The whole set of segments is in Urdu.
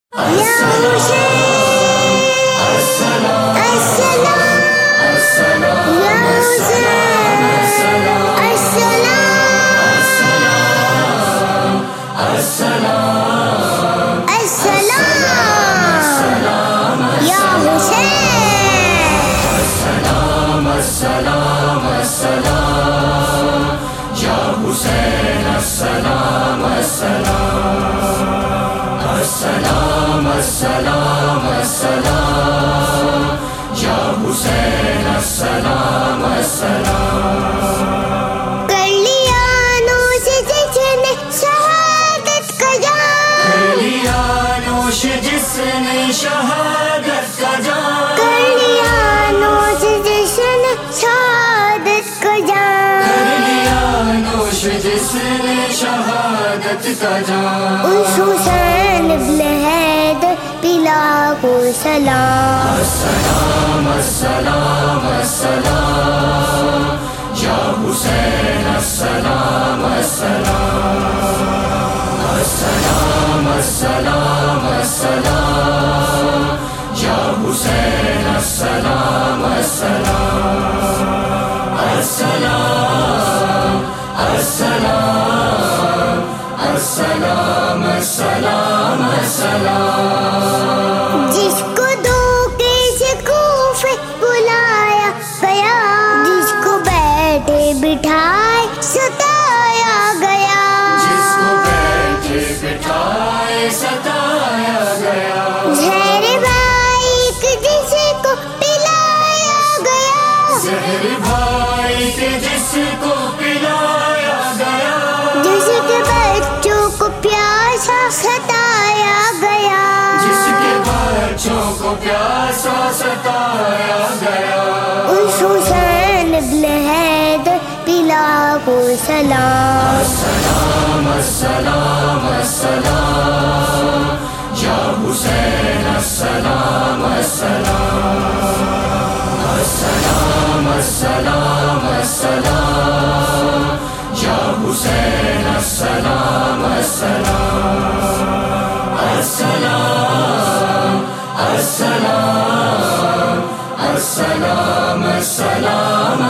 جس نے شہادت کا جام کر لیا نوش جس نے شہادت کا جام کر لیا نوش جس نے شہادت کا جام اس حسین ابن حیدر پلا کو سلام السلام السلام السلام یا حسین السلام السلام السلام السلام السلام یا حسین السلام السلام السلام السلام السلام السلام السلام جس کو دھوکے سے کوفے بلایا گیا جس کو بیٹھے بٹھائے ستایا گیا جس کو بیٹھے بٹھائے ستایا گیا زہر بھائی کے جس کو پلایا گیا زہر بھائی کے جس کو پلایا گیا جس کے بچوں کو پیاسا ستایا گیا جس کے بچوں کو پیاسا ستایا گیا اس حسین ابن حیدر پلا کو سلام السلام السلام السلام یا حسین السلام السلام السلام السلام السلام یا حسین السلام السلام السلام السلام السلام السلام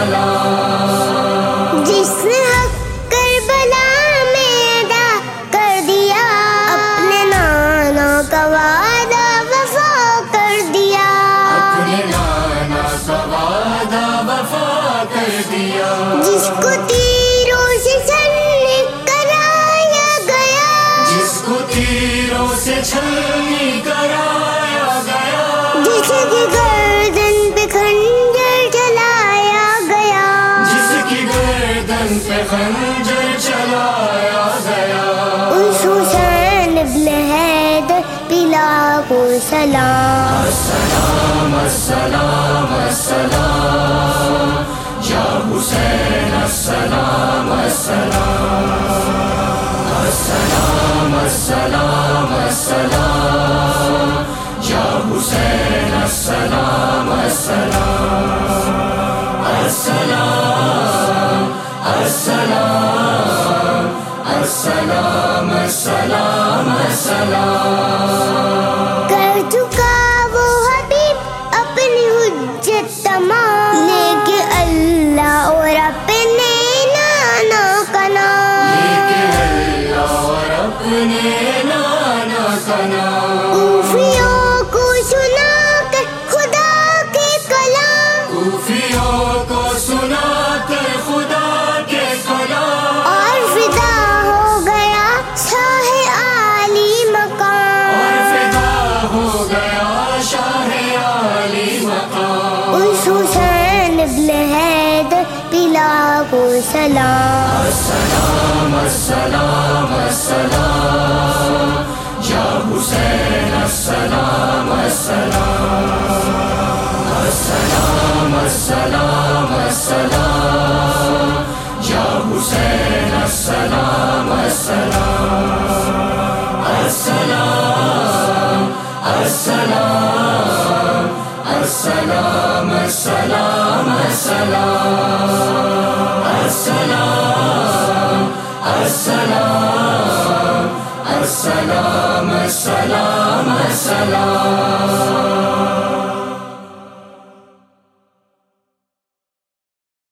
السلام جس نے حق کربلا میں ادا کر دیا اپنے نانا کا وعدہ وفا کر دیا اپنے نانا کا وعدہ وفا کر دیا جس کو تیروں سے چھلنی کرایا گیا جس کو تیروں سے چھلنی کرایا گیا جس کی گردن پہ خنجر چلایا گیا جس کی گردن پہ خنجر چلایا گیا اس حسین ابن حیدر پلا کو سلام السلام السلام السلام یا حسین السلام السلام السلام السلام السلام یا حسین السلام السلام السلام السلام السلام السلام السلام کر چکا وہ حبیب اپنی حجت تمام لے کے اللہ اور اپنے نانا کا نام اور اپنے نانا کا نام کوفیوں کو سنا کر خدا کے کلام کوفیوں کو سنا کر خدا کے کلام اور فدا ہو گیا شاہ عالی مقام اور فدا ہو گیا شاہ عالی مقام اس حسین ابن حیدر پلا کو سلام السلام السلام السلام یا حسین السلام السلام السلام السلام السلام یا حسین السلام السلام السلام السلام السلام السلام السلام السلام السلام السلام السلام سلام